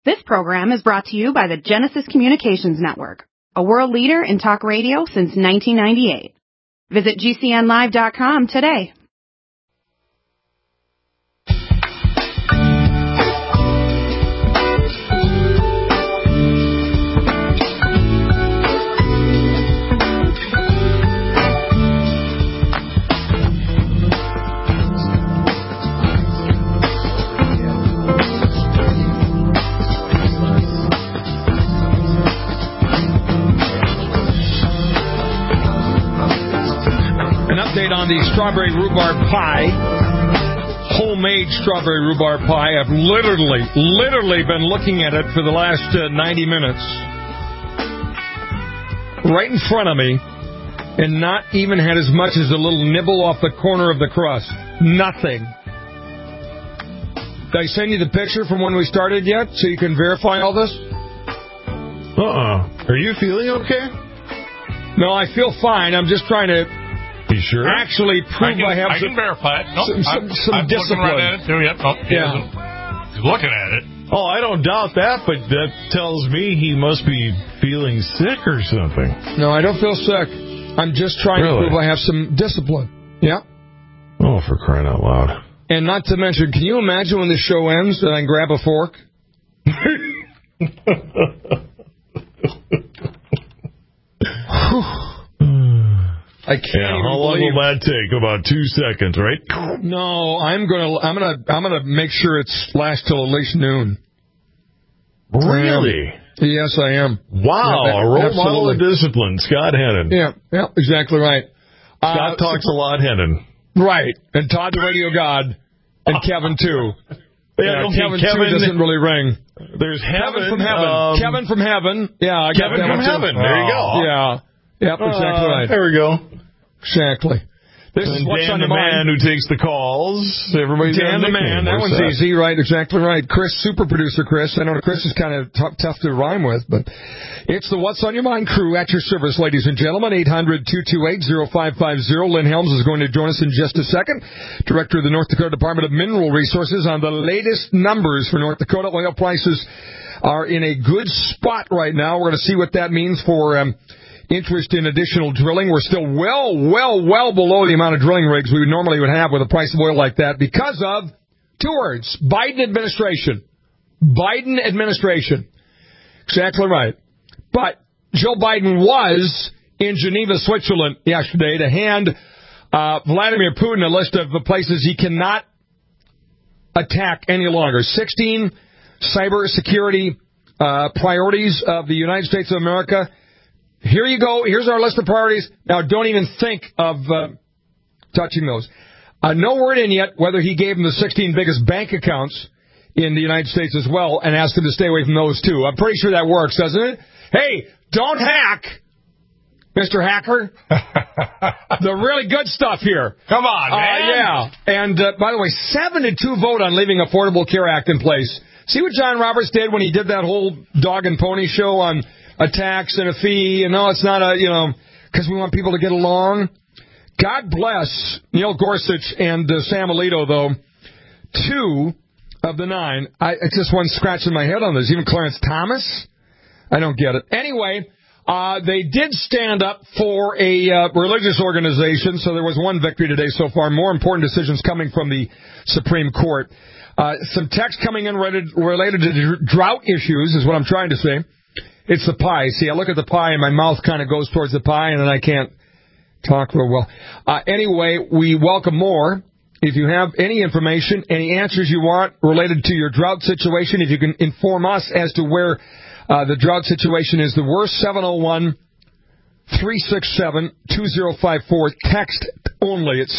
This program is brought to you by the Genesis Communications Network, a world leader in talk radio since 1998. Visit GCNlive.com today. On the strawberry rhubarb pie, homemade strawberry rhubarb pie. I've literally been looking at it for the last 90 minutes. Right in front of me, and not even had as much as a little nibble off the corner of the crust. Nothing. Did I send you the picture from when we started yet, so you can verify all this? Are you feeling okay? No, I feel fine. I'm just trying to... You sure? Actually, prove I can verify it. Nope, some discipline. Looking right at it too. Yep. Oh, he's looking at it. Oh, I don't doubt that, but that tells me he must be feeling sick or something. No, I don't feel sick. I'm just trying to prove I have some discipline. Yeah. Oh, for crying out loud. And not to mention, can you imagine when the show ends and I grab a fork? I can't. Yeah, how long will that take? About 2 seconds, right? No, I'm gonna make sure it lasts till at least noon. Really? Yes, I am. Wow, a role model of discipline, Scott Hennon. Yeah, exactly right. Scott talks a lot, Hennon. Right, and Todd the Radio God, and Kevin too. Yeah, okay, Kevin doesn't really ring. There's Kevin from Heaven. Kevin from Heaven. Yeah, I got Kevin from Heaven. There you go. Yeah. Yep, exactly right. There we go. Exactly. This is what's Dan on the your man mind. who takes the calls. Everybody's Dan the man. That one's easy, right? Exactly right. Chris, super producer Chris. I know Chris is kind of tough to rhyme with, but it's the What's on Your Mind crew at your service, ladies and gentlemen. 800-228-0550. Lynn Helms is going to join us in just a second. Director of the North Dakota Department of Mineral Resources on the latest numbers for North Dakota. Oil prices are in a good spot right now. We're going to see what that means for interest in additional drilling. We're still well below the amount of drilling rigs we normally would have with a price of oil like that because of two words: Biden administration. Biden administration. Exactly right. But Joe Biden was in Geneva, Switzerland yesterday to hand Vladimir Putin a list of the places he cannot attack any longer. 16 cybersecurity priorities of the United States of America. Here you go. Here's our list of priorities. Now, don't even think of touching those. No word in yet whether he gave him the 16 biggest bank accounts in the United States as well and asked him to stay away from those, too. I'm pretty sure that works, doesn't it? Hey, don't hack, Mr. Hacker. The really good stuff here. Come on, man. Yeah. And, by the way, 7-2 vote on leaving Affordable Care Act in place. See what John Roberts did when he did that whole dog and pony show on a tax and a fee, and no, it's not because we want people to get along. God bless Neil Gorsuch and Sam Alito, though. 2 of the 9. It's just one scratching my head on this. Even Clarence Thomas? I don't get it. Anyway, they did stand up for a religious organization, so there was one victory today so far. More important decisions coming from the Supreme Court. Some text coming in related to drought issues is what I'm trying to say. It's the pie. See, I look at the pie and my mouth kind of goes towards the pie and then I can't talk real well. Anyway, we welcome more. If you have any information, any answers you want related to your drought situation, if you can inform us as to where the drought situation is the worst, 701-367-2054. Text only. It's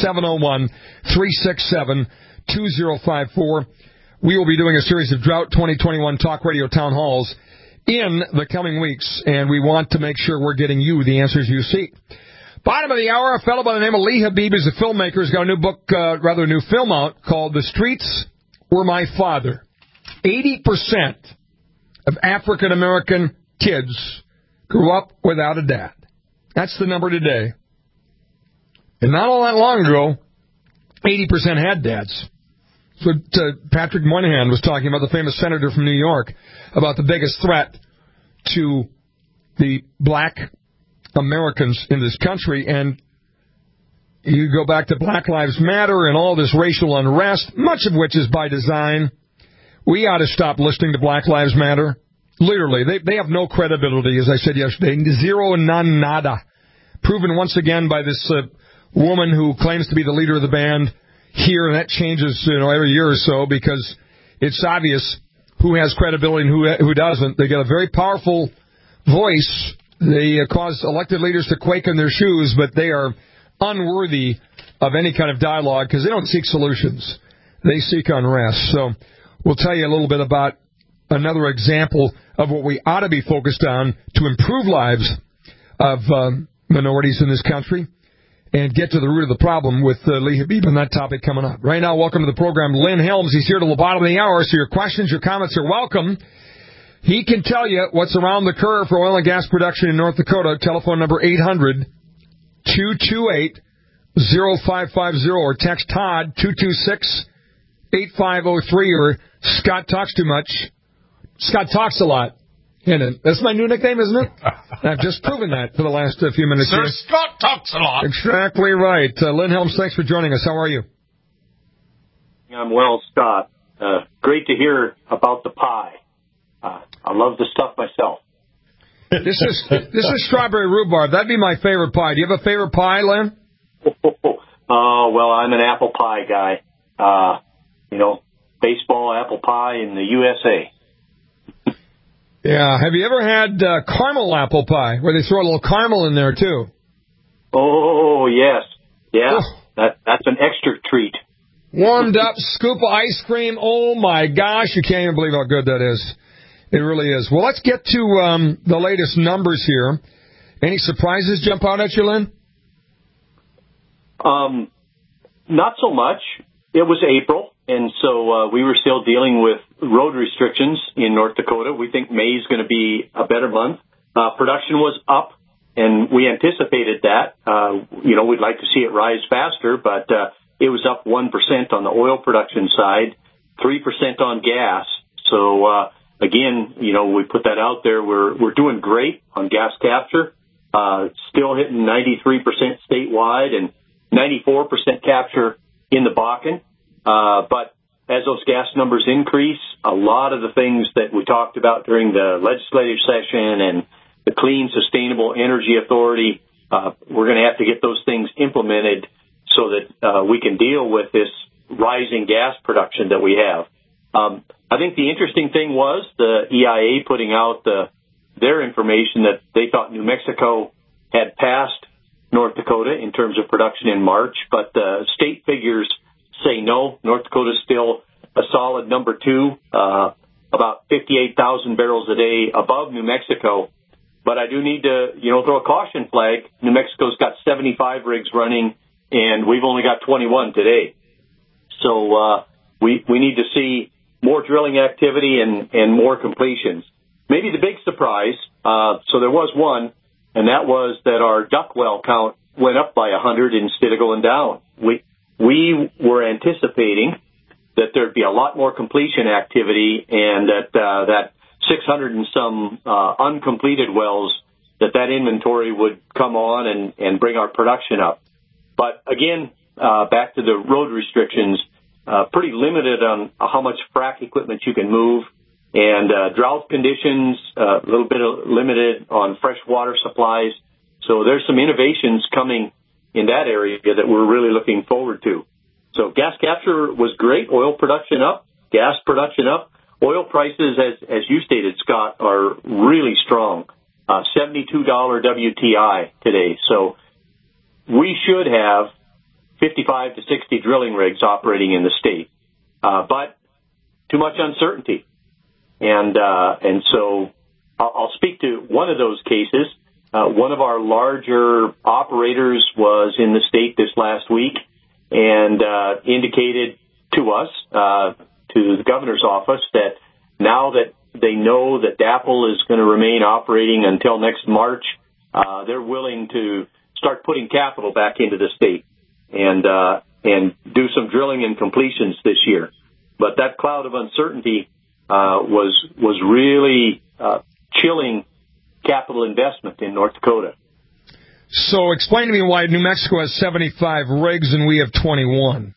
701-367-2054. We will be doing a series of Drought 2021 Talk Radio Town Halls in the coming weeks, and we want to make sure we're getting you the answers you seek. Bottom of the hour, a fellow by the name of Lee Habib is a filmmaker. He's got a new book, rather a new film out called The Streets Were My Father. 80% of African-American kids grew up without a dad. That's the number today. And not all that long ago, 80% had dads. So Patrick Moynihan was talking about, the famous senator from New York, about the biggest threat to the black Americans in this country. And you go back to Black Lives Matter and all this racial unrest, much of which is by design. We ought to stop listening to Black Lives Matter. Literally, they have no credibility, as I said yesterday. Zero, none, nada. Proven once again by this woman who claims to be the leader of the band here, and that changes every year or so, because it's obvious who has credibility and who doesn't. They got a very powerful voice. They cause elected leaders to quake in their shoes, but they are unworthy of any kind of dialogue because they don't seek solutions. They seek unrest. So we'll tell you a little bit about another example of what we ought to be focused on to improve lives of minorities in this country and get to the root of the problem with Lee Habib on that topic coming up. Right now, welcome to the program, Lynn Helms. He's here till the bottom of the hour, so your questions, your comments are welcome. He can tell you what's around the curve for oil and gas production in North Dakota. Telephone number 800-228-0550 or text Todd 226-8503 or Scott Talks Too Much. Scott talks a lot. That's my new nickname, isn't it? I've just proven that for the last few minutes. Sir here. Scott talks a lot. Exactly right. Lynn Helms, thanks for joining us. How are you? I'm well, Scott. Great to hear about the pie. I love the stuff myself. This is strawberry rhubarb. That'd be my favorite pie. Do you have a favorite pie, Lynn? Well, I'm an apple pie guy. Baseball, apple pie in the USA. Yeah. Have you ever had caramel apple pie, where they throw a little caramel in there, too? Oh, yes. Yeah, that's an extra treat. Warmed up scoop of ice cream. Oh, my gosh. You can't even believe how good that is. It really is. Well, let's get to the latest numbers here. Any surprises jump out at you, Lynn? Not so much. It was April, and so we were still dealing with road restrictions in North Dakota. We think May is going to be a better month. Production was up, and we anticipated that. We'd like to see it rise faster, but it was up 1% on the oil production side, 3% on gas. So, again, we put that out there. We're doing great on gas capture, still hitting 93% statewide and 94% capture in the Bakken. But as those gas numbers increase, a lot of the things that we talked about during the legislative session and the Clean Sustainable Energy Authority, we're going to have to get those things implemented so that we can deal with this rising gas production that we have. I think the interesting thing was the EIA putting out their information that they thought New Mexico had passed North Dakota in terms of production in March, but the state figures say no. North Dakota is still a solid number 2, about 58,000 barrels a day above New Mexico. But I do need to, throw a caution flag. New Mexico's got 75 rigs running, and we've only got 21 today. So we need to see more drilling activity and more completions. Maybe the big surprise, so there was one, and that was that our duck well count went up by 100 instead of going down. We were anticipating that there'd be a lot more completion activity and that 600 and some uncompleted wells, that inventory would come on and bring our production up. But again, back to the road restrictions, pretty limited on how much frac equipment you can move, and drought conditions, a little bit limited on fresh water supplies. So there's some innovations coming in that area that we're really looking forward to. So gas capture was great. Oil production up, gas production up. Oil prices, as you stated, Scott, are really strong. $72 WTI today. So we should have 55 to 60 drilling rigs operating in the state, but too much uncertainty. And so I'll speak to one of those cases. One of our larger operators was in the state this last week and indicated to us, to the governor's office, that now that they know that DAPL is going to remain operating until next March, they're willing to start putting capital back into the state and do some drilling and completions this year. But that cloud of uncertainty was really chilling capital investment in North Dakota. So explain to me why New Mexico has 75 rigs and we have 21.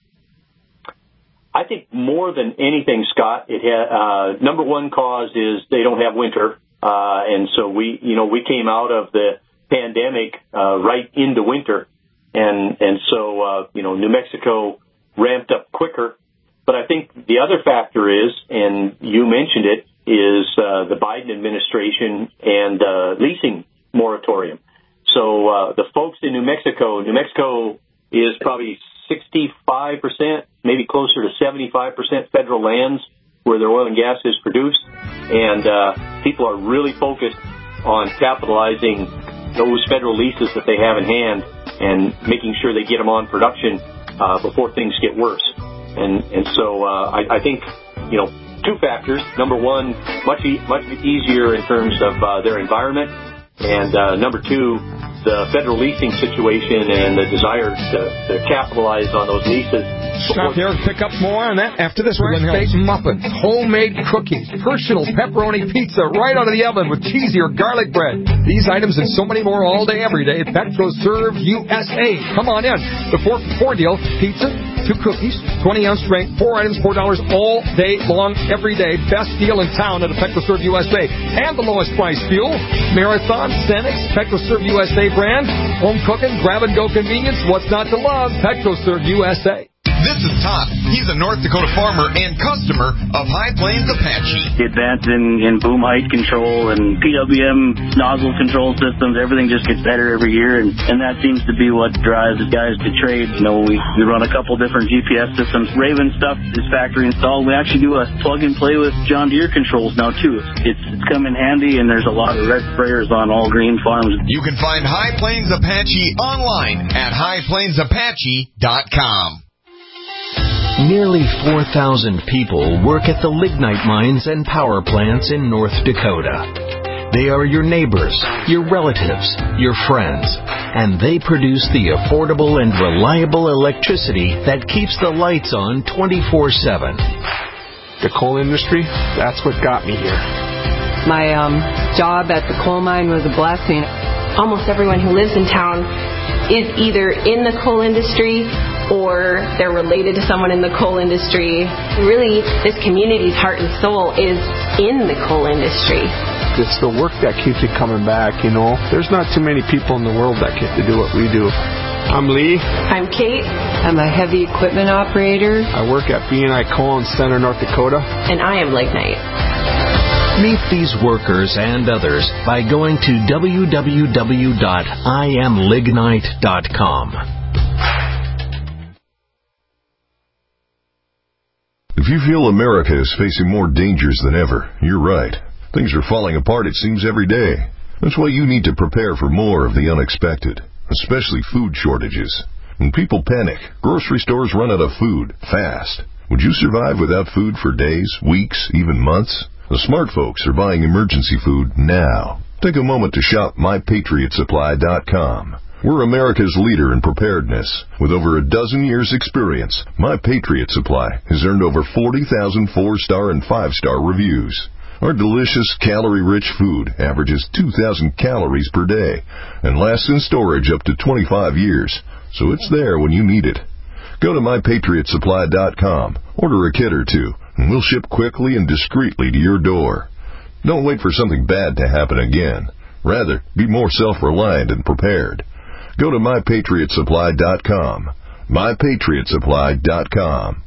I think more than anything, Scott, number one cause is they don't have winter. And so we came out of the pandemic right into winter. And so New Mexico ramped up quicker. But I think the other factor is, and you mentioned it, is the Biden administration and leasing moratorium. So the folks in New Mexico is probably 65%, maybe closer to 75% federal lands where their oil and gas is produced. And people are really focused on capitalizing those federal leases that they have in hand and making sure they get them on production before things get worse. And so I think, two factors. Number one, much easier in terms of their environment. And number two, the federal leasing situation and the desire to capitalize on those leases. Stop there and pick up more on that after this. Fresh-baked muffins, homemade cookies, personal pepperoni pizza right out of the oven with cheesy or garlic bread. These items and so many more all day, every day at PetroServe USA. Come on in. The 4-for-4 deal, pizza, 2 cookies, 20-ounce drink, 4 items, $4 all day long, every day. Best deal in town at a PetroServe USA. And the lowest price fuel, Marathon, Cenex, PetroServe USA brand, home cooking, grab-and-go convenience. What's not to love? PetroServe USA. This is Todd. He's a North Dakota farmer and customer of High Plains Apache. The advance in boom height control and PWM nozzle control systems, everything just gets better every year, and that seems to be what drives the guys to trade. We run a couple different GPS systems. Raven stuff is factory installed. We actually do a plug and play with John Deere controls now too. It's come in handy, and there's a lot of red sprayers on all green farms. You can find High Plains Apache online at highplainsapache.com. Nearly 4,000 people work at the lignite mines and power plants in North Dakota. They are your neighbors, your relatives, your friends, and they produce the affordable and reliable electricity that keeps the lights on 24/7. The coal industry, that's what got me here. My job at the coal mine was a blessing. Almost everyone who lives in town is either in the coal industry or they're related to someone in the coal industry. Really, this community's heart and soul is in the coal industry. It's the work that keeps you coming back, There's not too many people in the world that get to do what we do. I'm Lee. I'm Kate. I'm a heavy equipment operator. I work at B&I Coal in Center, North Dakota. And I am Lignite. Meet these workers and others by going to www.iamlignite.com. If you feel America is facing more dangers than ever, you're right. Things are falling apart, it seems, every day. That's why you need to prepare for more of the unexpected, especially food shortages. When people panic, grocery stores run out of food fast. Would you survive without food for days, weeks, even months? The smart folks are buying emergency food now. Take a moment to shop MyPatriotSupply.com. We're America's leader in preparedness. With over a dozen years' experience, My Patriot Supply has earned over 40,000 4-star and 5-star reviews. Our delicious, calorie-rich food averages 2,000 calories per day and lasts in storage up to 25 years, so it's there when you need it. Go to MyPatriotSupply.com, order a kit or two, and we'll ship quickly and discreetly to your door. Don't wait for something bad to happen again. Rather, be more self-reliant and prepared. Go to MyPatriotSupply.com. MyPatriotSupply.com.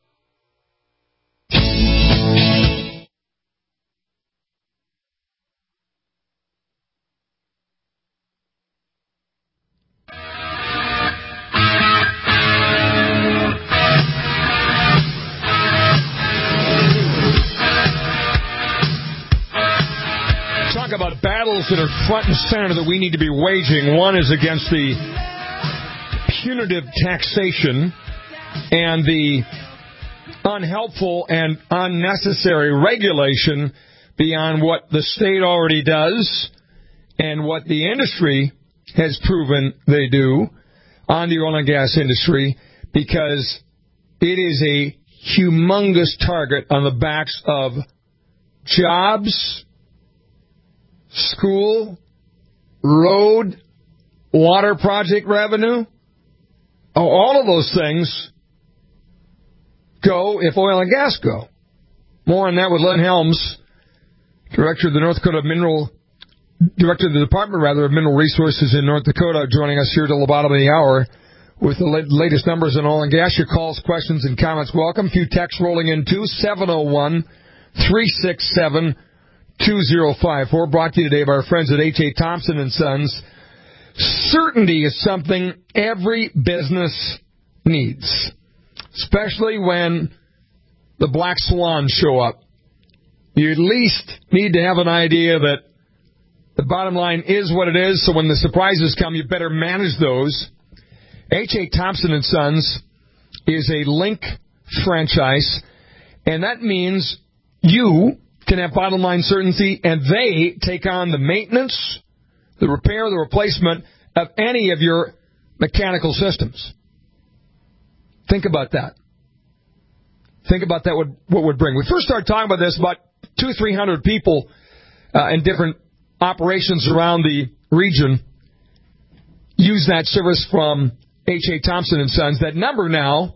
About battles that are front and center that we need to be waging. One is against the punitive taxation and the unhelpful and unnecessary regulation beyond what the state already does and what the industry has proven they do on the oil and gas industry, because it is a humongous target on the backs of jobs, school, road, water project revenue. All of those things go if oil and gas go. More on that with Lynn Helms, Director of the Department of Mineral Resources in North Dakota, joining us here till the bottom of the hour with the latest numbers on oil and gas. Your calls, questions, and comments welcome. A few texts rolling in too. 701-367-2054. Brought to you today by our friends at H.A. Thompson & Sons. Certainty is something every business needs, especially when the black swans show up. You at least need to have an idea that the bottom line is what it is, so when the surprises come, you better manage those. H.A. Thompson & Sons is a Link franchise, and that means you can have bottom line certainty, and they take on the maintenance, the repair, the replacement of any of your mechanical systems. Think about that. Think about that, what would bring. We first started talking about this, about 200-300 people in different operations around the region use that service from H.A. Thompson & Sons. That number now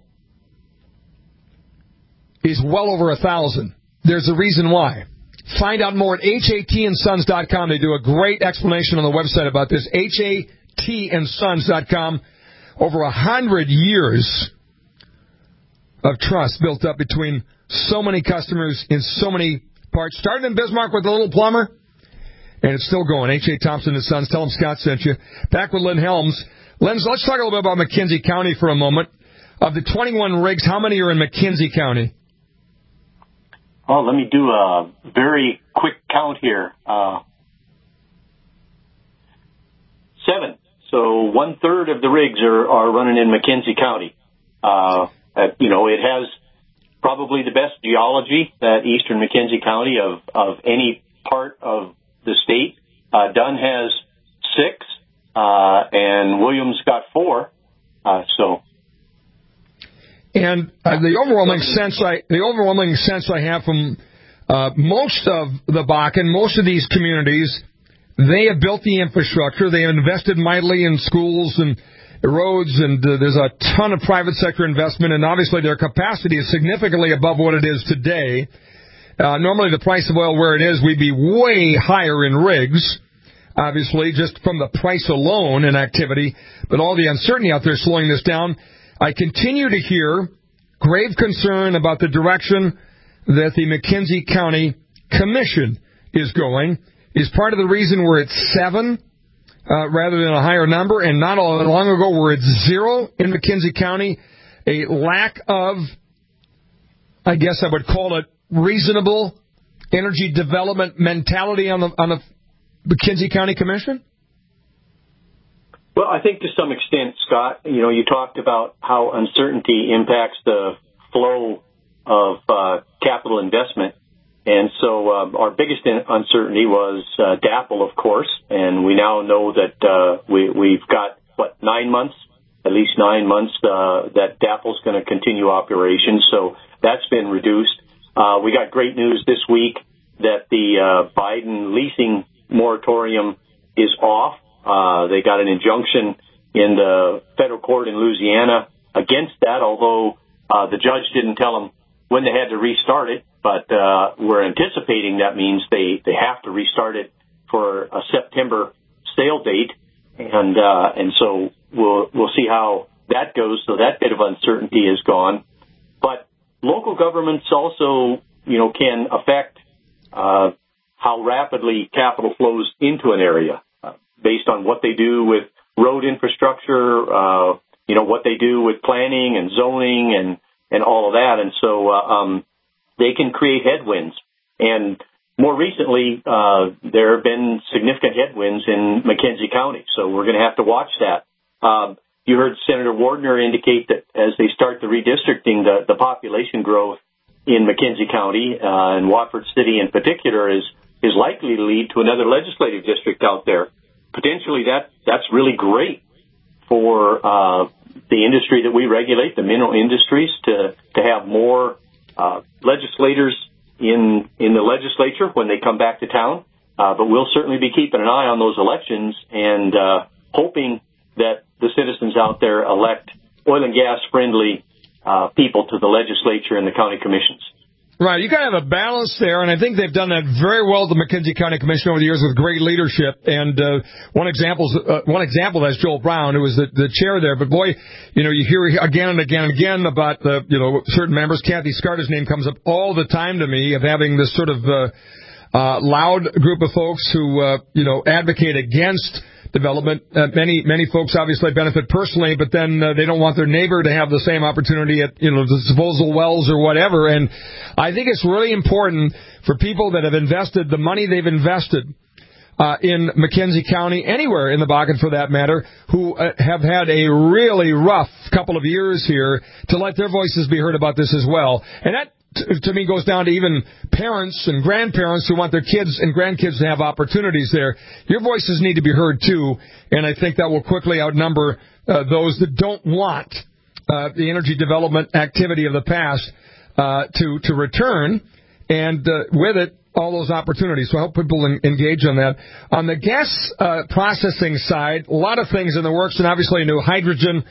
is well over 1,000. There's a reason why. Find out more at HATandsons.com. They do a great explanation on the website about this. HATandsons.com. Over 100 years of trust built up between so many customers in so many parts. Started in Bismarck with a little plumber, and it's still going. H.A. Thompson & Sons. Tell them Scott sent you. Back with Lynn Helms. Lynn, let's talk a little bit about McKenzie County for a moment. Of the 21 rigs, how many are in McKenzie County? Oh, let me do a very quick count here. 7. So 1/3 of the rigs are running in McKenzie County. It has probably the best geology, that eastern McKenzie County, of any part of the state. Dunn has 6, and Williams got 4. And the overwhelming sense I have from most of the Bakken, most of these communities, they have built the infrastructure. They have invested mightily in schools and roads, and there's a ton of private sector investment, and obviously their capacity is significantly above what it is today. Normally the price of oil where it is, we'd be way higher in rigs, obviously, just from the price alone in activity, but all the uncertainty out there slowing this down. I continue to hear grave concern about the direction that the McKenzie County Commission is going. Is part of the reason we're at 7 rather than a higher number, and not long ago we're at 0 in McKenzie County. A lack of, I guess I would call it, reasonable energy development mentality on the McKenzie County Commission? Well, I think to some extent, Scott, you talked about how uncertainty impacts the flow of capital investment. And so our biggest uncertainty was DAPL, of course, and we now know that we've got, 9 months, at least 9 months, that DAPL's going to continue operations, so that's been reduced. We got great news this week that the Biden leasing moratorium is off. They got an injunction in the federal court in Louisiana against that, although the judge didn't tell them when they had to restart it. But we're anticipating that means they have to restart it for a September sale date, and so we'll see how that goes. So that bit of uncertainty is gone. But local governments also, can affect how rapidly capital flows into an area based on what they do with road infrastructure, what they do with planning and zoning and all of that, and so. They can create headwinds. And more recently, there have been significant headwinds in McKenzie County, so we're going to have to watch that. You heard Senator Wardner indicate that as they start the redistricting, the population growth in McKenzie County and Watford City in particular is likely to lead to another legislative district out there. Potentially that's really great for the industry that we regulate, the mineral industries, to have more legislators in the legislature when they come back to town. But we'll certainly be keeping an eye on those elections and hoping that the citizens out there elect oil and gas friendly people to the legislature and the county commissions. Right, you got to have a balance there, and I think they've done that very well at the McKenzie County Commission over the years with great leadership. And one example is Joel Brown, who was the chair there. But boy, you hear again and again and again about certain members. Kathy Scarta's name comes up all the time to me of having this sort of loud group of folks who advocate against development. Many folks obviously benefit personally, but then they don't want their neighbor to have the same opportunity at the disposal wells or whatever. And I think it's really important for people that have invested the money they've invested in McKenzie County, anywhere in the Bakken for that matter, who have had a really rough couple of years here, to let their voices be heard about this as well. And that, to me, goes down to even parents and grandparents who want their kids and grandkids to have opportunities there. Your voices need to be heard, too, and I think that will quickly outnumber those that don't want the energy development activity of the past to return, and with it, all those opportunities. So I hope people engage on that. On the gas processing side, a lot of things in the works, and obviously a new hydrogen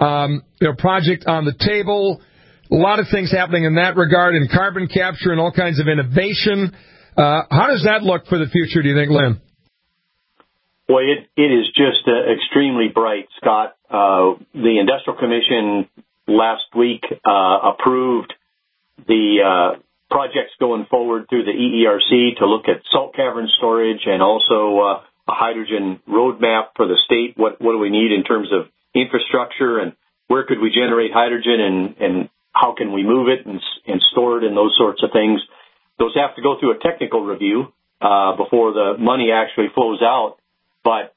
project on the table. A lot of things happening in that regard, in carbon capture and all kinds of innovation. How does that look for the future, do you think, Lynn? Boy, it is just extremely bright, Scott. The Industrial Commission last week approved the projects going forward through the EERC to look at salt cavern storage and also a hydrogen roadmap for the state. What do we need in terms of infrastructure, and where could we generate hydrogen, and how can we move it and store it, and those sorts of things. Those have to go through a technical review before the money actually flows out. But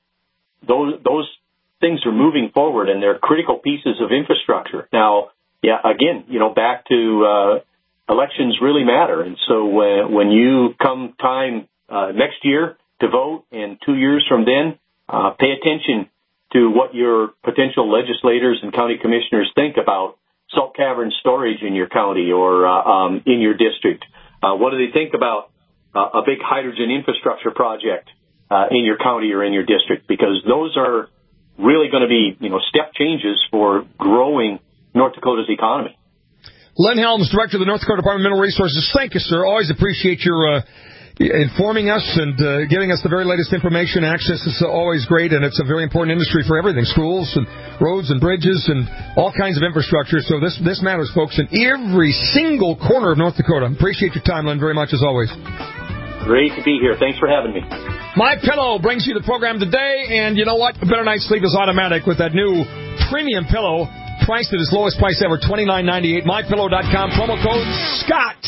those things are moving forward, and they're critical pieces of infrastructure. Now, again, back to elections really matter. And so when you come time next year to vote, and 2 years from then, pay attention to what your potential legislators and county commissioners think about salt cavern storage in your county or in your district. What do they think about a big hydrogen infrastructure project in your county or in your district? Because those are really going to be, step changes for growing North Dakota's economy. Len Helms, Director of the North Dakota Department of Mineral Resources. Thank you, sir. Always appreciate your informing us and giving us the very latest information. Access is always great, and it's a very important industry for everything, schools and roads and bridges and all kinds of infrastructure. So this matters, folks, in every single corner of North Dakota. Appreciate your time, Len, very much, as always. Great to be here. Thanks for having me. MyPillow brings you the program today, and you know what? A better night's sleep is automatic with that new premium pillow, priced at its lowest price ever, $29.98. MyPillow.com, promo code SCOTT.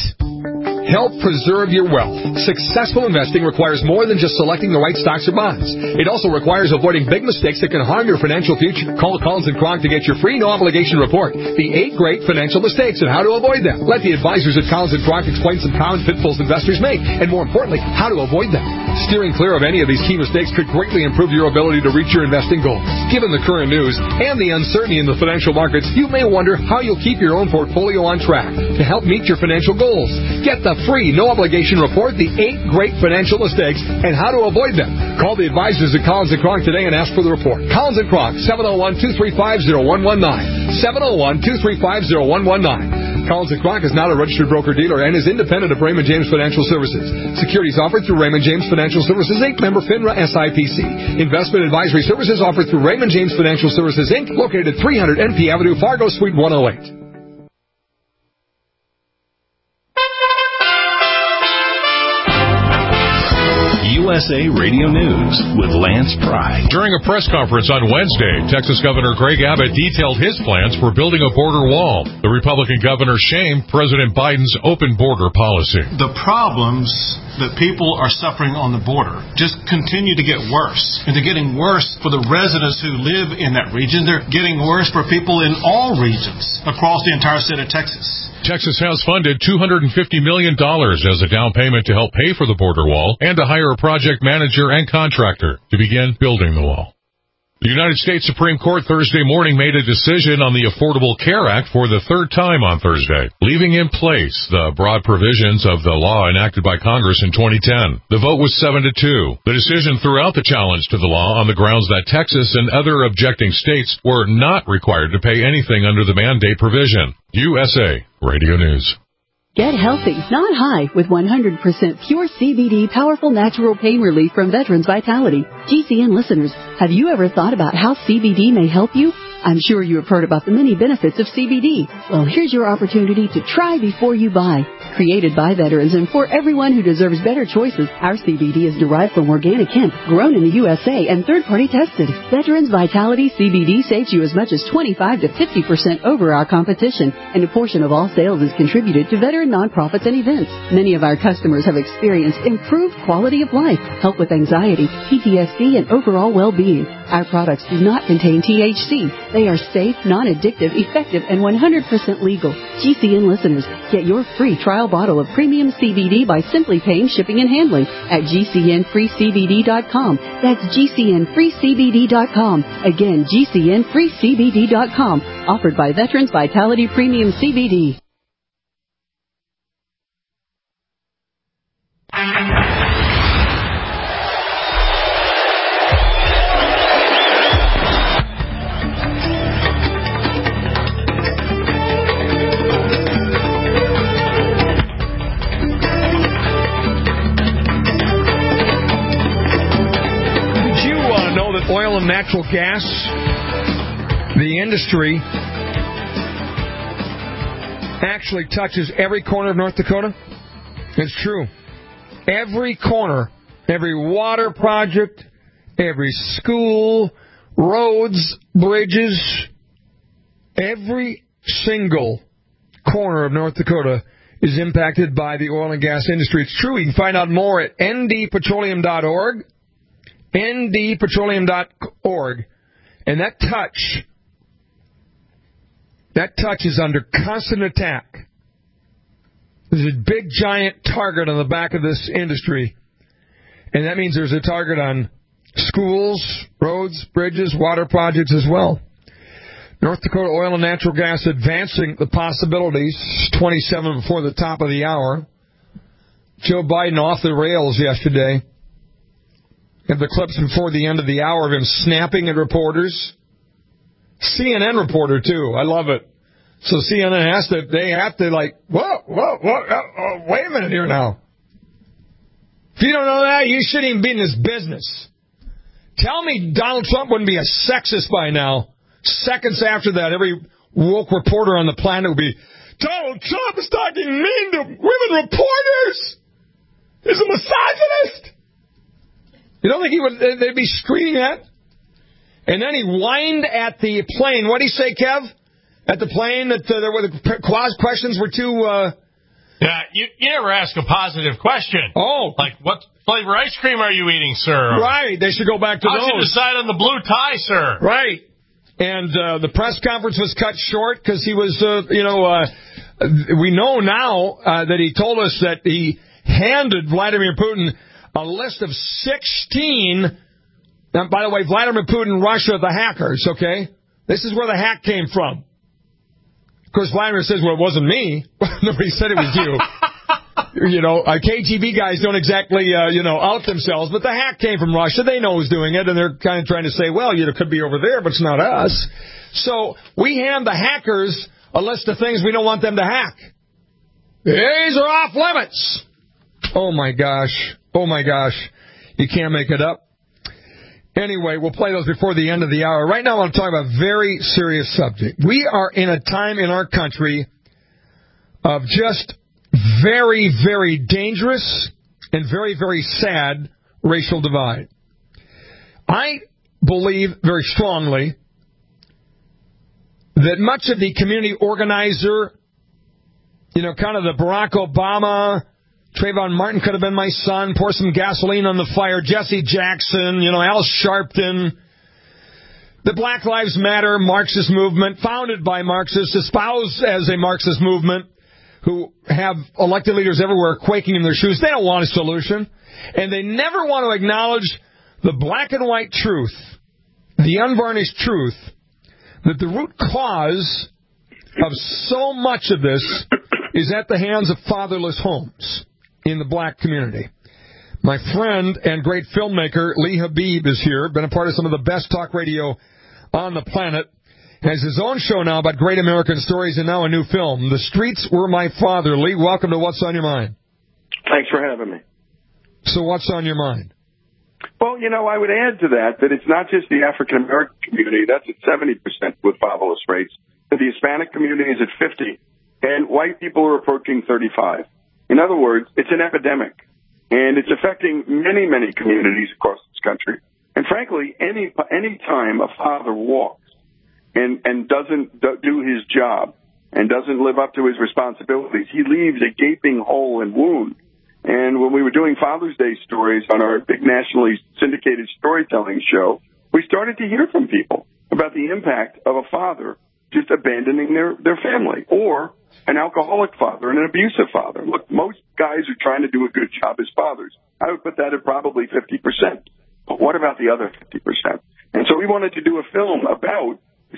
Help preserve your wealth. Successful investing requires more than just selecting the right stocks or bonds. It also requires avoiding big mistakes that can harm your financial future. Call Collins & Kronk to get your free no-obligation report, The 8 Great Financial Mistakes and How to Avoid Them. Let the advisors at Collins & Kronk explain some common pitfalls investors make, and more importantly, how to avoid them. Steering clear of any of these key mistakes could greatly improve your ability to reach your investing goals. Given the current news and the uncertainty in the financial markets, you may wonder how you'll keep your own portfolio on track to help meet your financial goals. Get the free no-obligation report, The 8 Great Financial Mistakes and How to Avoid Them. Call the advisors at Collins & Kronk today and ask for the report. Collins & Kronk, 701-235-0119. 701-235-0119. Collins & Kronk is not a registered broker-dealer and is independent of Raymond James Financial Services. Securities offered through Raymond James Financial Services, Inc., member FINRA SIPC. Investment advisory services offered through Raymond James Financial Services, Inc., located at 300 NP Avenue, Fargo, Suite 108. USA Radio News with Lance Pry. During a press conference on Wednesday, Texas Governor Greg Abbott detailed his plans for building a border wall. The Republican governor shamed President Biden's open border policy. The problems that people are suffering on the border just continue to get worse. And they're getting worse for the residents who live in that region. They're getting worse for people in all regions across the entire state of Texas. Texas has funded $250 million as a down payment to help pay for the border wall and to hire a project manager and contractor to begin building the wall. The United States Supreme Court Thursday morning made a decision on the Affordable Care Act for the third time on Thursday, leaving in place the broad provisions of the law enacted by Congress in 2010. The vote was 7-2. The decision threw out the challenge to the law on the grounds that Texas and other objecting states were not required to pay anything under the mandate provision. USA Radio News. Get healthy, not high, with 100% pure CBD powerful natural pain relief from Veterans Vitality. GCN listeners, have you ever thought about how CBD may help you? I'm sure you have heard about the many benefits of CBD. Well, here's your opportunity to try before you buy. Created by veterans and for everyone who deserves better choices, our CBD is derived from organic hemp, grown in the USA, and third-party tested. Veterans Vitality CBD saves you as much as 25 to 50% over our competition, and a portion of all sales is contributed to veteran nonprofits and events. Many of our customers have experienced improved quality of life, help with anxiety, PTSD, and overall well-being. Our products do not contain THC. They are safe, non-addictive, effective, and 100% legal. GCN listeners, get your free trial bottle of premium CBD by simply paying shipping and handling at GCNFreeCBD.com. That's GCNFreeCBD.com. Again, GCNFreeCBD.com. Offered by Veterans Vitality Premium CBD. Oil and natural gas, the industry, actually touches every corner of North Dakota. It's true. Every corner, every water project, every school, roads, bridges, every single corner of North Dakota is impacted by the oil and gas industry. It's true. You can find out more at ndpetroleum.org. ndpetroleum.org, and that touch is under constant attack. There's a big giant target on the back of this industry, and that means there's a target on schools, roads, bridges, water projects as well. North Dakota Oil and Natural Gas advancing the possibilities, 27 before the top of the hour. Joe Biden off the rails yesterday. And the clips before the end of the hour of him snapping at reporters. CNN reporter, too. I love it. So CNN they have to wait a minute here now. If you don't know that, you shouldn't even be in this business. Tell me Donald Trump wouldn't be a sexist by now. Seconds after that, every woke reporter on the planet would be, Donald Trump is talking mean to women reporters. He's a misogynist. You don't think they'd be screaming that? And then he whined at the plane. What did he say, Kev? At the plane that the questions were too... Yeah, you never ask a positive question. Oh. Like, what flavor ice cream are you eating, sir? Right, they should go back to those. How'd you decide on the blue tie, sir? Right. And the press conference was cut short because he was, we know now that he told us that he handed Vladimir Putin a list of 16. Now, by the way, Vladimir Putin, Russia, the hackers, okay? This is where the hack came from. Of course, Vladimir says, well, it wasn't me. Nobody said it was you. KGB guys don't exactly, out themselves, but the hack came from Russia. They know who's doing it, and they're kind of trying to say, well, it could be over there, but it's not us. So we hand the hackers a list of things we don't want them to hack. These are off limits. Oh, my gosh. Oh, my gosh. You can't make it up. Anyway, we'll play those before the end of the hour. Right now, I want to talk about a very serious subject. We are in a time in our country of just very, very dangerous and very, very sad racial divide. I believe very strongly that much of the community organizer, kind of the Barack Obama... Trayvon Martin could have been my son. Pour some gasoline on the fire. Jesse Jackson, Al Sharpton. The Black Lives Matter Marxist movement, founded by Marxists, espoused as a Marxist movement, who have elected leaders everywhere quaking in their shoes. They don't want a solution. And they never want to acknowledge the black and white truth the unvarnished truth that the root cause of so much of this is at the hands of fatherless homes in the black community. My friend and great filmmaker Lee Habib is here, been a part of some of the best talk radio on the planet, has his own show now about great American stories and now a new film, The Streets Were My Father. Lee, welcome to What's on Your Mind. Thanks for having me. So what's on your mind? Well, I would add to that it's not just the African-American community. That's at 70% with fatherless rates. The Hispanic community is at 50%, and white people are approaching 35%. In other words, it's an epidemic, and it's affecting many, many communities across this country. And frankly, any time a father walks and doesn't do his job and doesn't live up to his responsibilities, he leaves a gaping hole and wound. And when we were doing Father's Day stories on our big nationally syndicated storytelling show, we started to hear from people about the impact of a father just abandoning their family, or an alcoholic father and an abusive father. Look, most guys are trying to do a good job as fathers. I would put that at probably 50%. But what about the other 50%? And so we wanted to do a film about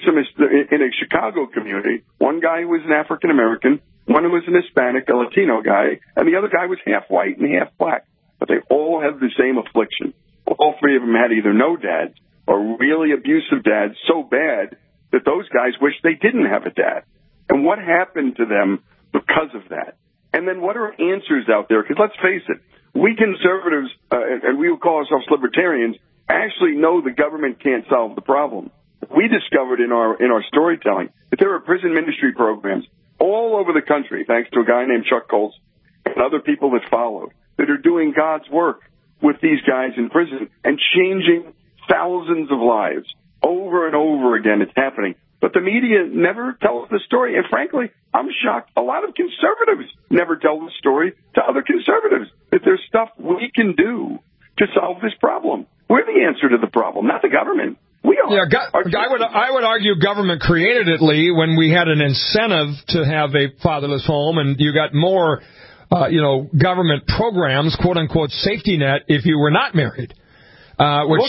in a Chicago community, one guy who was an African-American, one who was an Hispanic, a Latino guy, and the other guy was half white and half black. But they all have the same affliction. All three of them had either no dads or really abusive dads so bad that those guys wish they didn't have a dad. And what happened to them because of that? And then what are answers out there? Because let's face it, we conservatives, and we would call ourselves libertarians, actually know the government can't solve the problem. We discovered in our storytelling that there are prison ministry programs all over the country, thanks to a guy named Chuck Colson and other people that followed, that are doing God's work with these guys in prison and changing thousands of lives. Over and over again, it's happening. But the media never tells the story. And frankly, I'm shocked. A lot of conservatives never tell the story to other conservatives, that there's stuff we can do to solve this problem. We're the answer to the problem, not the government. We are. Yeah, I would argue government created it, Lee, when we had an incentive to have a fatherless home, and you got more, government programs, quote unquote, safety net if you were not married. Look,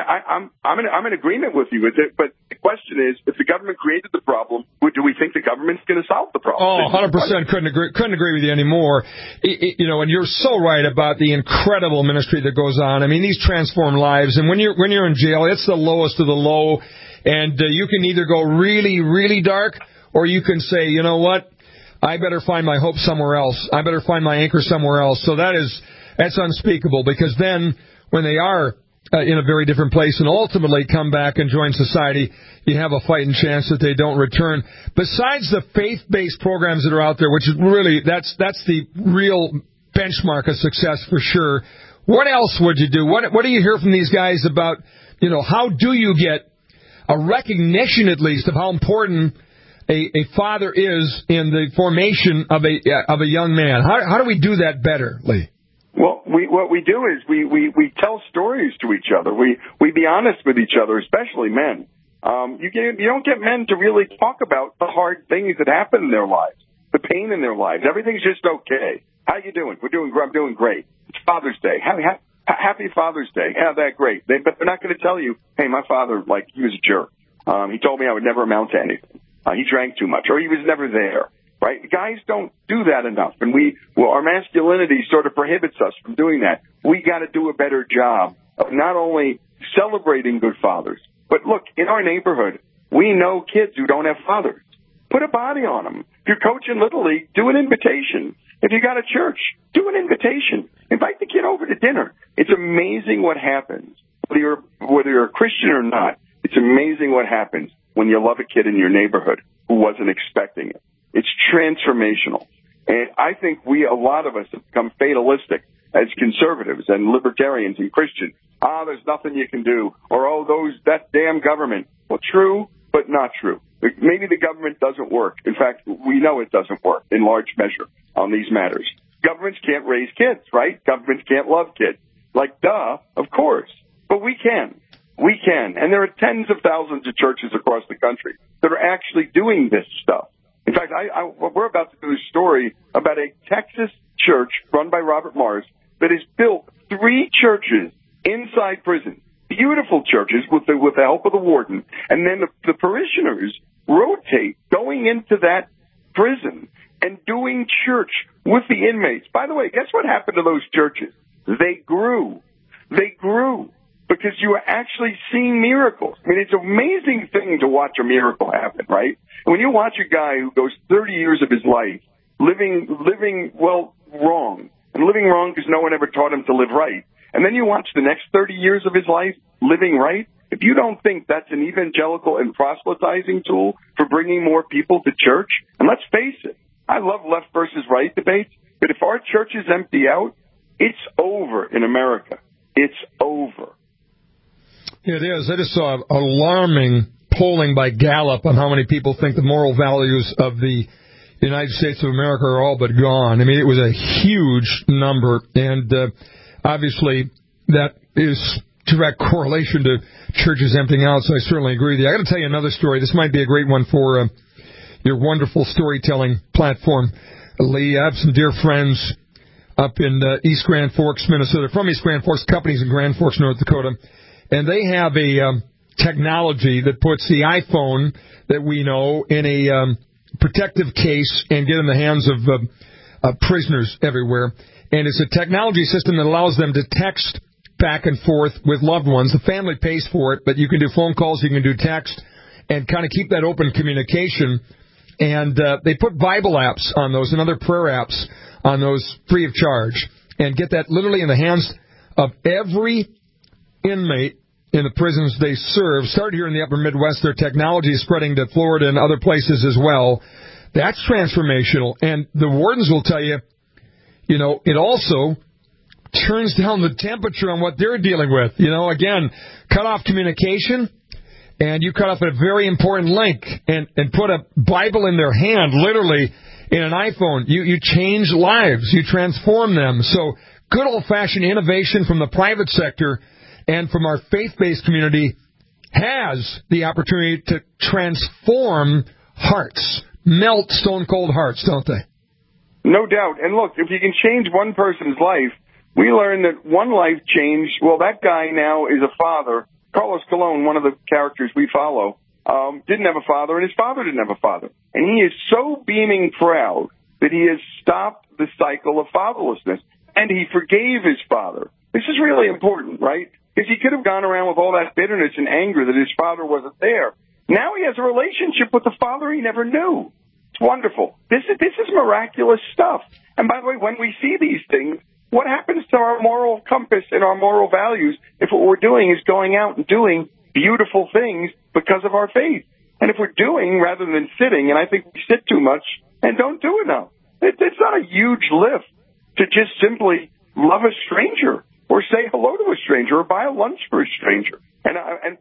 I'm in agreement with you, but the question is, if the government created the problem, do we think the government's going to solve the problem? Oh, 100% couldn't agree with you anymore. And you're so right about the incredible ministry that goes on. I mean, these transform lives, and when you're in jail, it's the lowest of the low, and you can either go really, really dark, or you can say, you know what, I better find my hope somewhere else. I better find my anchor somewhere else. So that's unspeakable, because then when they are in a very different place and ultimately come back and join society, you have a fighting chance that they don't return. Besides the faith-based programs that are out there, which is really, that's the real benchmark of success for sure, what else would you do? What do you hear from these guys about, how do you get a recognition at least of how important a father is in the formation of a young man? How do we do that better, Lee? Well, what we do is we tell stories to each other. We be honest with each other, especially men. You don't get men to really talk about the hard things that happen in their lives, the pain in their lives. Everything's just okay. How you doing? I'm doing great. It's Father's Day. Happy Father's Day. Yeah, that's great. But they're not going to tell you, hey, my father, he was a jerk. He told me I would never amount to anything. He drank too much, or he was never there. Right? Guys don't do that enough, and our masculinity sort of prohibits us from doing that. We got to do a better job of not only celebrating good fathers, but look, in our neighborhood, we know kids who don't have fathers. Put a body on them. If you're coaching Little League, do an invitation. If you got a church, do an invitation. Invite the kid over to dinner. It's amazing what happens, whether you're a Christian or not. It's amazing what happens when you love a kid in your neighborhood who wasn't expecting it. It's transformational. And I think a lot of us have become fatalistic as conservatives and libertarians and Christians. There's nothing you can do. Or, that damn government. Well, true, but not true. Maybe the government doesn't work. In fact, we know it doesn't work in large measure on these matters. Governments can't raise kids, right? Governments can't love kids. Of course. But we can. We can. And there are tens of thousands of churches across the country that are actually doing this stuff. In fact, we're about to do a story about a Texas church run by Robert Morris that has built 3 churches inside prison. beautiful churches with the help of the warden, and then the parishioners rotate going into that prison and doing church with the inmates. By the way, guess what happened to those churches? They grew. They grew because you are actually seeing miracles. I mean, it's an amazing thing to watch a miracle happen, right? And when you watch a guy who goes 30 years of his life living wrong, and living wrong because no one ever taught him to live right, and then you watch the next 30 years of his life living right, if you don't think that's an evangelical and proselytizing tool for bringing more people to church, and let's face it, I love left versus right debates, but if our churches empty out, it's over in America. It's over. It is. I just saw alarming polling by Gallup on how many people think the moral values of the United States of America are all but gone. I mean, it was a huge number, and obviously that is direct correlation to churches emptying out, so I certainly agree with you. I got to tell you another story. This might be a great one for your wonderful storytelling platform, Lee. I have some dear friends up in East Grand Forks, Minnesota, from East Grand Forks, companies in Grand Forks, North Dakota, and they have a technology that puts the iPhone that we know in a protective case and get in the hands of prisoners everywhere. And it's a technology system that allows them to text back and forth with loved ones. The family pays for it, but you can do phone calls, you can do text, and kind of keep that open communication. And they put Bible apps on those and other prayer apps on those free of charge, and get that literally in the hands of every inmate in the prisons they serve. Started here in the upper Midwest. Their technology is spreading to Florida and other places as well. That's transformational. And the wardens will tell you, you know, it also turns down the temperature on what they're dealing with. You know, again, cut off communication, and you cut off a very important link, and put a Bible in their hand, literally, in an iPhone. You change lives. You transform them. So good old-fashioned innovation from the private sector and from our faith-based community has the opportunity to transform hearts, melt stone-cold hearts, don't they? No doubt. And look, if you can change one person's life, we learned that one life changed. Well, that guy now is a father. Carlos Colon, one of the characters we follow, didn't have a father, and his father didn't have a father. And he is so beaming proud that he has stopped the cycle of fatherlessness, and he forgave his father. This is really important, right? Because he could have gone around with all that bitterness and anger that his father wasn't there. Now he has a relationship with the father he never knew. It's wonderful. This is miraculous stuff. And by the way, when we see these things, what happens to our moral compass and our moral values if what we're doing is going out and doing beautiful things because of our faith? And if we're doing rather than sitting, and I think we sit too much and don't do enough, it's not a huge lift to just simply love a stranger or say hello to a stranger or buy a lunch for a stranger. And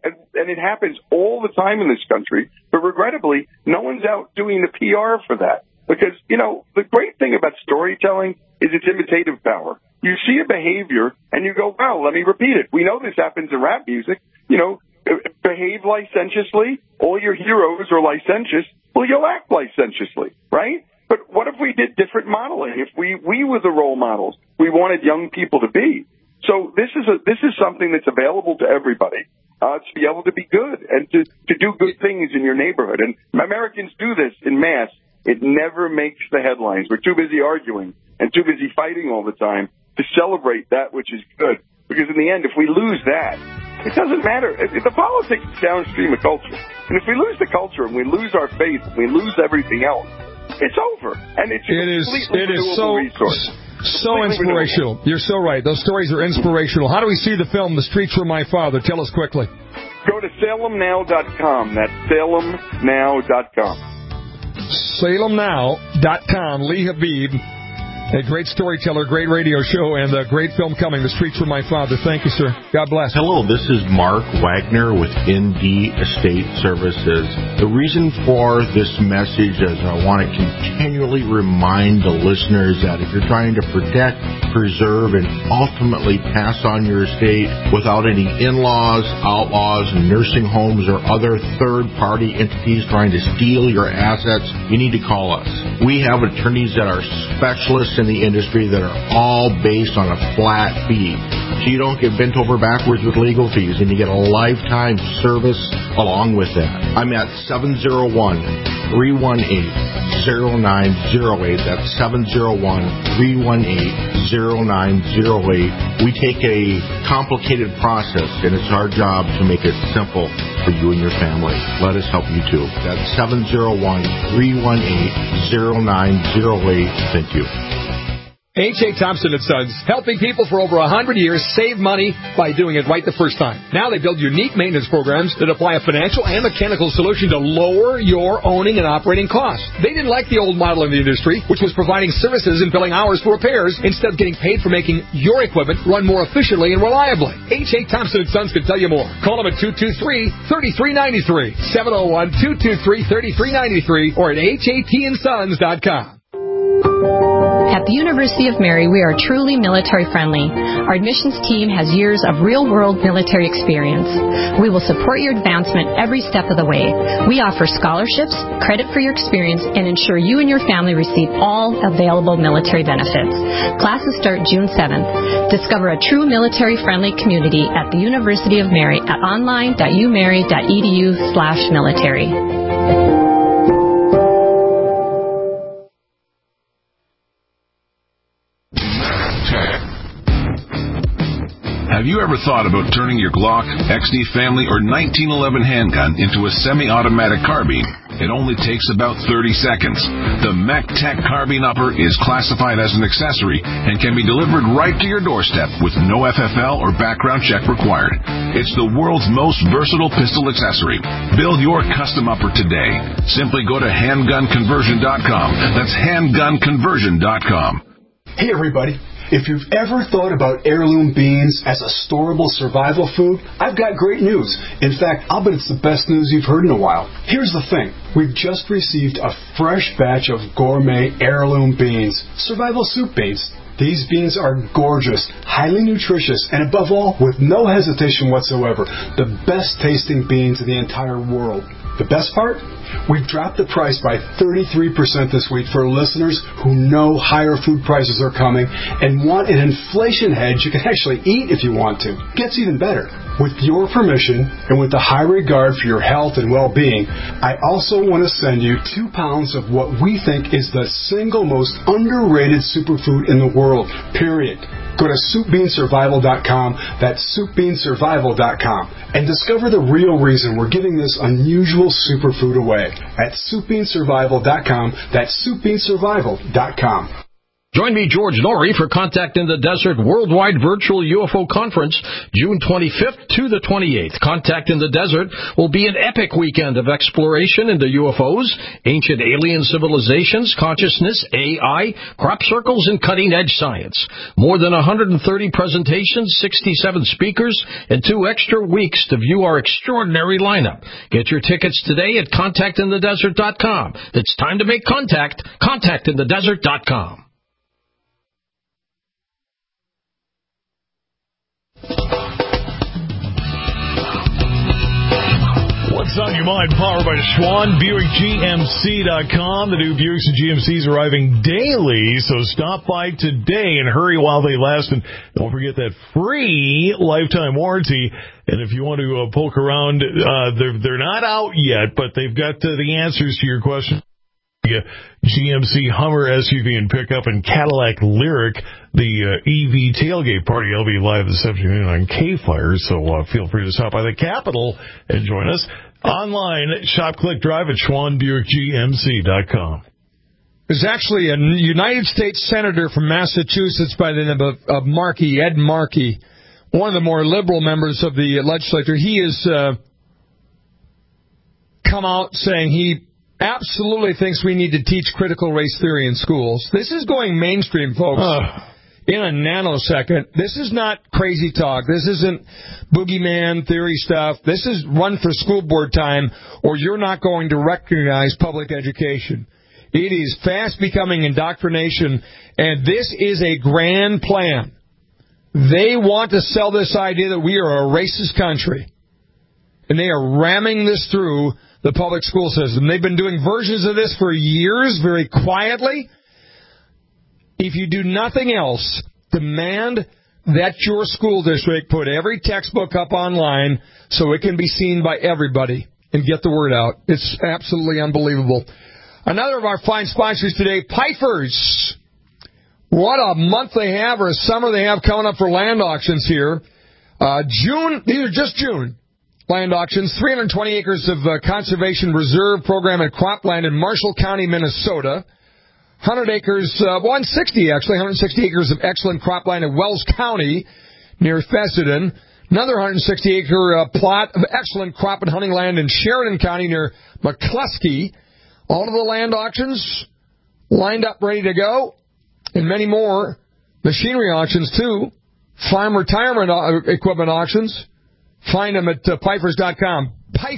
it happens all the time in this country, but regrettably, no one's out doing the PR for that. Because, you know, the great thing about storytelling is its imitative power. You see a behavior and you go, wow, let me repeat it. We know this happens in rap music. You know, behave licentiously. All your heroes are licentious. Well, you'll act licentiously, right? But what if we did different modeling? If we were the role models we wanted young people to be. So this is something that's available to everybody to be able to be good and to do good things in your neighborhood. And Americans do this in mass. It never makes the headlines. We're too busy arguing and too busy fighting all the time to celebrate that which is good. Because in the end, if we lose that, it doesn't matter. The politics is downstream of culture. And if we lose the culture and we lose our faith and we lose everything else, it's over. And it's a completely renewable resource. So inspirational. You're so right. Those stories are inspirational. How do we see the film, The Streets Were My Father? Tell us quickly. Go to SalemNow.com. That's SalemNow.com. SalemNow.com. Lee Habib, a great storyteller, great radio show, and a great film coming, The Streets Were My Father. Thank you, sir. God bless. Hello, this is Mark Wagner with ND Estate Services. The reason for this message is I want to continually remind the listeners that if you're trying to protect, preserve, and ultimately pass on your estate without any in-laws, outlaws, nursing homes, or other third-party entities trying to steal your assets, you need to call us. We have attorneys that are specialists in the industry that are all based on a flat fee. So you don't get bent over backwards with legal fees, and you get a lifetime service along with that. I'm at 701-318-0908. That's 701-318-0908. We take a complicated process, and it's our job to make it simple for you and your family. Let us help you too. That's 701-318-0908. Thank you. H.A. Thompson & Sons, helping people for over 100 years save money by doing it right the first time. Now they build unique maintenance programs that apply a financial and mechanical solution to lower your owning and operating costs. They didn't like the old model in the industry, which was providing services and billing hours for repairs instead of getting paid for making your equipment run more efficiently and reliably. H.A. Thompson & Sons can tell you more. Call them at 223-3393, 701-223-3393, or at hatsons.com. At the University of Mary, we are truly military-friendly. Our admissions team has years of real-world military experience. We will support your advancement every step of the way. We offer scholarships, credit for your experience, and ensure you and your family receive all available military benefits. Classes start June 7th. Discover a true military-friendly community at the University of Mary at online.umary.edu/military. Have you ever thought about turning your Glock, XD Family, or 1911 handgun into a semi-automatic carbine? It only takes about 30 seconds. The MacTech Carbine Upper is classified as an accessory and can be delivered right to your doorstep with no FFL or background check required. It's the world's most versatile pistol accessory. Build your custom upper today. Simply go to handgunconversion.com. That's handgunconversion.com. Hey, everybody. If you've ever thought about heirloom beans as a storable survival food, I've got great news. In fact, I'll bet it's the best news you've heard in a while. Here's the thing. We've just received a fresh batch of gourmet heirloom beans, survival soup beans. These beans are gorgeous, highly nutritious, and above all, with no hesitation whatsoever, the best tasting beans in the entire world. The best part? We've dropped the price by 33% this week for listeners who know higher food prices are coming and want an inflation hedge you can actually eat if you want to. Gets even better. With your permission and with the high regard for your health and well-being, I also want to send you 2 pounds of what we think is the single most underrated superfood in the world, period. Go to SoupBeanSurvival.com, that's SoupBeanSurvival.com, and discover the real reason we're giving this unusual superfood away at SoupBeanSurvival.com, that's SoupBeanSurvival.com. Join me, George Norrie, for Contact in the Desert Worldwide Virtual UFO Conference, June 25th to the 28th. Contact in the Desert will be an epic weekend of exploration into UFOs, ancient alien civilizations, consciousness, AI, crop circles, and cutting-edge science. More than 130 presentations, 67 speakers, and 2 extra weeks to view our extraordinary lineup. Get your tickets today at contactinthedesert.com. It's time to make contact. Contactinthedesert.com. What's on your mind? Powered by Schwann, BuickGMC.com. The new Buicks and GMCs arriving daily, so stop by today and hurry while they last. And don't forget that free lifetime warranty. And if you want to poke around, they're not out yet, but they've got the answers to your question. GMC Hummer SUV and pickup and Cadillac Lyriq, the EV tailgate party. I'll be live this afternoon on K-Fire, so feel free to stop by the Capitol and join us. Online, shop, click, drive at SchwannBuickGMC.com. There's actually a United States Senator from Massachusetts by the name of Markey, Ed Markey, one of the more liberal members of the legislature. He has come out saying he absolutely thinks we need to teach critical race theory in schools. This is going mainstream, folks, in a nanosecond. This is not crazy talk. This isn't boogeyman theory stuff. This is run for school board time, or you're not going to recognize public education. It is fast becoming indoctrination, and this is a grand plan. They want to sell this idea that we are a racist country, and they are ramming this through the public school system. They've been doing versions of this for years, very quietly. if you do nothing else, demand that your school district put every textbook up online so it can be seen by everybody and get the word out. It's absolutely unbelievable. Another of our fine sponsors today, Pifers. What a month they have, or a summer they have coming up for land auctions here. June, these are just June land auctions, 320 acres of conservation reserve program and cropland in Marshall County, Minnesota. 100 acres, 160 acres of excellent cropland in Wells County near Fessenden. Another 160-acre plot of excellent crop and hunting land in Sheridan County near McCluskey. All of the land auctions lined up, ready to go, and many more. Machinery auctions, too. Farm retirement equipment auctions. Find them at Pifers.com.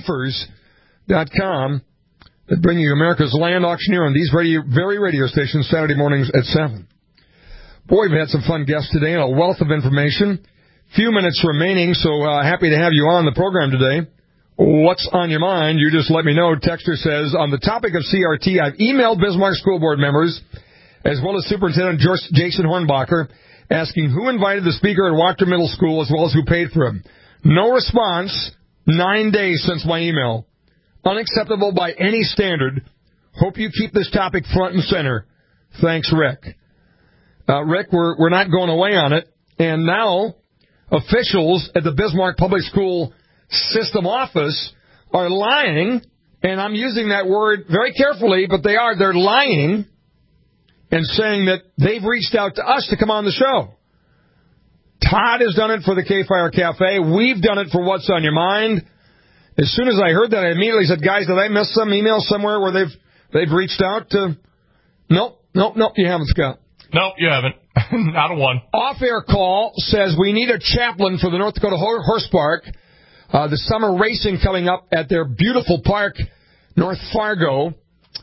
Pifers.com. That bring you America's land auctioneer on these very radio stations Saturday mornings at 7. Boy, we've had some fun guests today and a wealth of information. Few minutes remaining, so happy to have you on the program today. What's on your mind? You just let me know. Texter says, on the topic of CRT, I've emailed Bismarck School Board members, as well as Superintendent Jason Hornbacher, asking who invited the speaker at Wachter Middle School, as well as who paid for him. No response. 9 days since my email. Unacceptable by any standard. Hope you keep this topic front and center. Thanks, Rick. Rick, we're not going away on it. And now, officials at the Bismarck Public School System Office are lying, and I'm using that word very carefully, but they're lying and saying that they've reached out to us to come on the show. Todd has done it for the K-Fire Cafe. We've done it for What's on Your Mind. As soon as I heard that, I immediately said, guys, did I miss some email somewhere where they've reached out to? Nope, you haven't, Scott. Nope, you haven't. Not a one. Off-air call says we need a chaplain for the North Dakota Horse Park. The summer racing coming up at their beautiful park, North Fargo.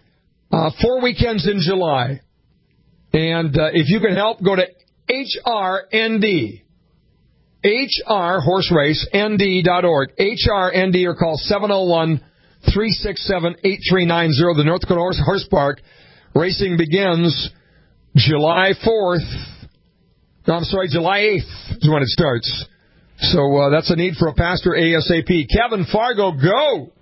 4 weekends in July. And if you can help, go to HRND. HRHorseRaceND.org. HRND, or call 701-367-8390. The North Dakota Horse Park. Racing begins July 8th is when it starts. So that's a need for a pastor ASAP. Kevin Fargo, go!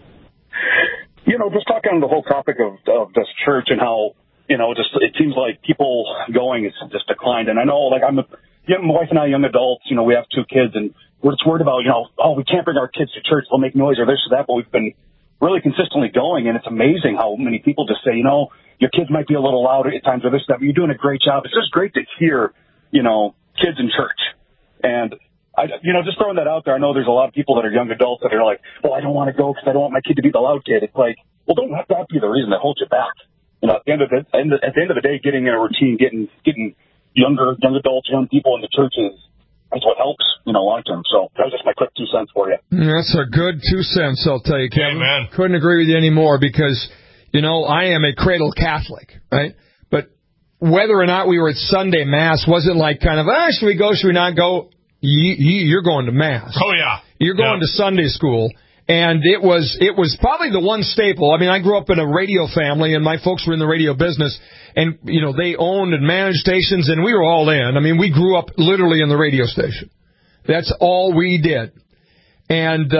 Just talking on the whole topic of this church and how, it seems like people going is just declined. And I know, my wife and I, young adults, we have 2 kids, and we're just worried about, we can't bring our kids to church, they'll make noise or this or that, but we've been really consistently going, and it's amazing how many people just say, your kids might be a little louder at times or this, that, but you're doing a great job. It's just great to hear, kids in church. And just throwing that out there, I know there's a lot of people that are young adults that are like, well, I don't want to go because I don't want my kid to be the loud kid. It's like, well, don't let that be the reason that holds you back. At the end of the day, getting in a routine, getting young adults, young people in the churches, that's what helps, long term. So that was just my quick 2 cents for you. That's a good 2 cents, I'll tell you, Kevin. Amen. Couldn't agree with you anymore because, I am a cradle Catholic, right? But whether or not we were at Sunday Mass wasn't like kind of, should we go, should we not go? You're going to Mass. Oh, yeah. You're going to Sunday school. And it was probably the one staple. I mean, I grew up in a radio family, and my folks were in the radio business. And, they owned and managed stations, and we were all in. I mean, we grew up literally in the radio station. That's all we did. And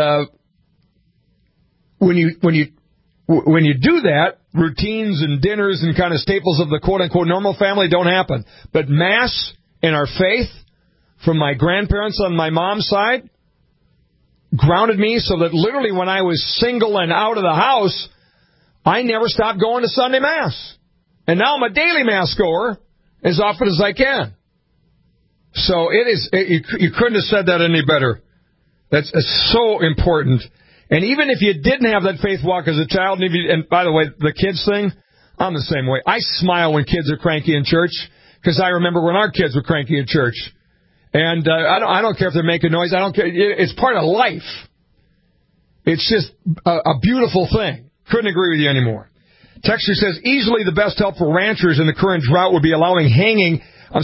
when you do that, routines and dinners and kind of staples of the quote-unquote normal family don't happen. But Mass and our faith from my grandparents on my mom's side grounded me so that literally when I was single and out of the house, I never stopped going to Sunday Mass. And now I'm a daily Mass goer as often as I can. So you couldn't have said that any better. That's so important. And even if you didn't have that faith walk as a child, and by the way, the kids thing, I'm the same way. I smile when kids are cranky in church because I remember when our kids were cranky in church. And I don't care if they're making noise. I don't care. It's part of life. It's just a beautiful thing. Couldn't agree with you anymore. Texture says, easily the best help for ranchers in the current drought would be allowing haying on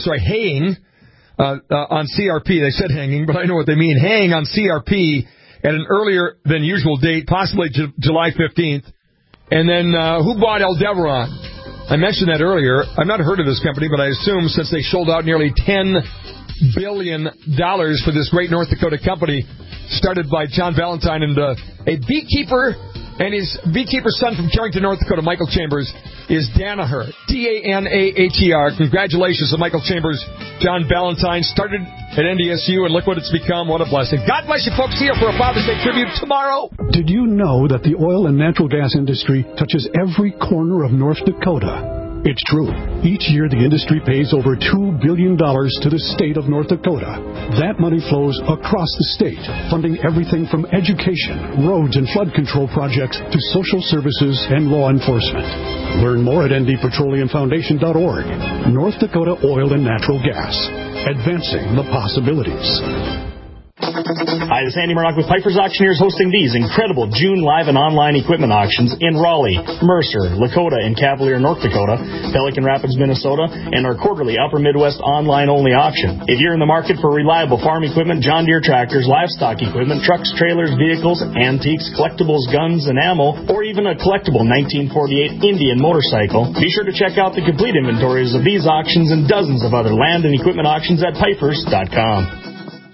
CRP. They said hanging, but I know what they mean. Haying on CRP at an earlier than usual date, possibly July 15th. And then who bought Aldebaran? I mentioned that earlier. I've not heard of this company, but I assume since they sold out nearly $10 billion for this great North Dakota company, started by John Valentine and a beekeeper and his beekeeper's son from Carrington, North Dakota, Michael Chambers, is Danaher. Danaher. Congratulations to Michael Chambers. John Valentine started at NDSU, and look what it's become. What a blessing. God bless you, folks. See you for a Father's Day tribute tomorrow. Did you know that the oil and natural gas industry touches every corner of North Dakota? It's true. Each year, the industry pays over $2 billion to the state of North Dakota. That money flows across the state, funding everything from education, roads and flood control projects to social services and law enforcement. Learn more at ndpetroleumfoundation.org. North Dakota Oil and Natural Gas. Advancing the possibilities. Hi, this is Andy Murdoch with Piper's Auctioneers, hosting these incredible June live and online equipment auctions in Raleigh, Mercer, Lakota, and Cavalier, North Dakota, Pelican Rapids, Minnesota, and our quarterly Upper Midwest online-only auction. If you're in the market for reliable farm equipment, John Deere tractors, livestock equipment, trucks, trailers, vehicles, antiques, collectibles, guns, and ammo, or even a collectible 1948 Indian motorcycle, be sure to check out the complete inventories of these auctions and dozens of other land and equipment auctions at Pipers.com.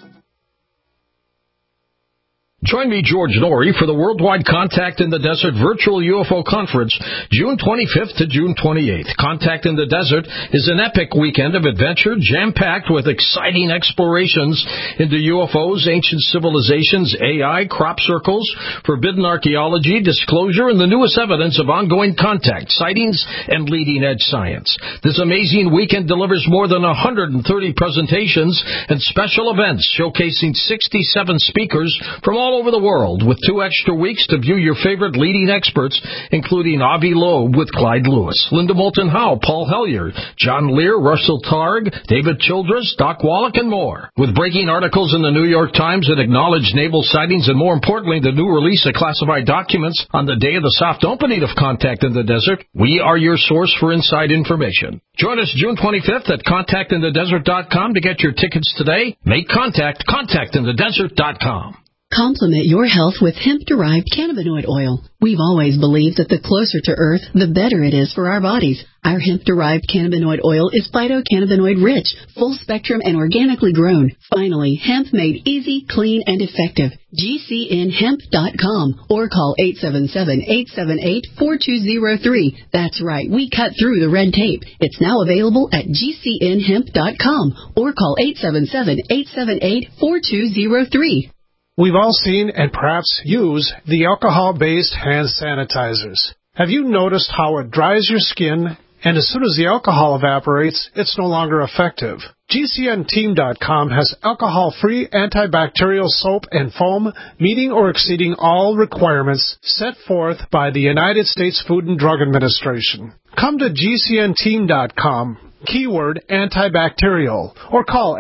Join me, George Norrie, for the Worldwide Contact in the Desert Virtual UFO Conference, June 25th to June 28th. Contact in the Desert is an epic weekend of adventure, jam-packed with exciting explorations into UFOs, ancient civilizations, AI, crop circles, forbidden archaeology, disclosure, and the newest evidence of ongoing contact, sightings, and leading-edge science. This amazing weekend delivers more than 130 presentations and special events showcasing 67 speakers from all over the world, with 2 extra weeks to view your favorite leading experts, including Avi Loeb with Clyde Lewis, Linda Moulton Howe, Paul Hellyer, John Lear, Russell Targ, David Childress, Doc Wallach, and more. With breaking articles in the New York Times that acknowledge naval sightings and, more importantly, the new release of classified documents on the day of the soft opening of Contact in the Desert, we are your source for inside information. Join us June 25th at contactinthedesert.com to get your tickets today. Make contact, contactinthedesert.com. Complement your health with hemp-derived cannabinoid oil. We've always believed that the closer to Earth, the better it is for our bodies. Our hemp-derived cannabinoid oil is phytocannabinoid-rich, full-spectrum, and organically grown. Finally, hemp made easy, clean, and effective. GCNhemp.com or call 877-878-4203. That's right, we cut through the red tape. It's now available at GCNhemp.com or call 877-878-4203. We've all seen and perhaps use the alcohol-based hand sanitizers. Have you noticed how it dries your skin, and as soon as the alcohol evaporates, it's no longer effective? GCNteam.com has alcohol-free antibacterial soap and foam meeting or exceeding all requirements set forth by the United States Food and Drug Administration. Come to GCNteam.com. Keyword antibacterial, or call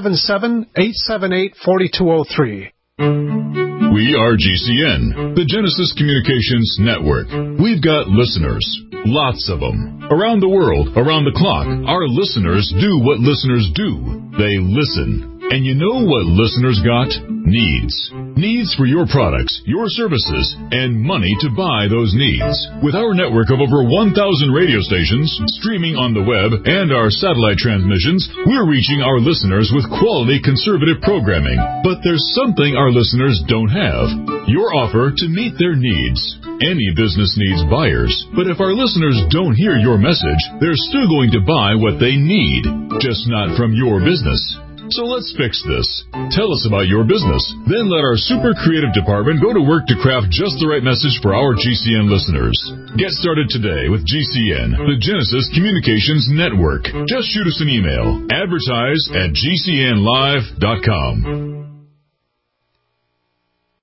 877-878-4203. We are GCN, the Genesis Communications Network. We've got listeners, lots of them, around the world, around the clock. Our listeners do what listeners do. They listen. And you know what listeners got? Needs. Needs for your products, your services, and money to buy those needs. With our network of over 1,000 radio stations, streaming on the web, and our satellite transmissions, we're reaching our listeners with quality conservative programming. But there's something our listeners don't have. Your offer to meet their needs. Any business needs buyers, but if our listeners don't hear your message, they're still going to buy what they need, just not from your business. So let's fix this. Tell us about your business. Then let our super creative department go to work to craft just the right message for our GCN listeners. Get started today with GCN, the Genesis Communications Network. Just shoot us an email. Advertise at GCNlive.com.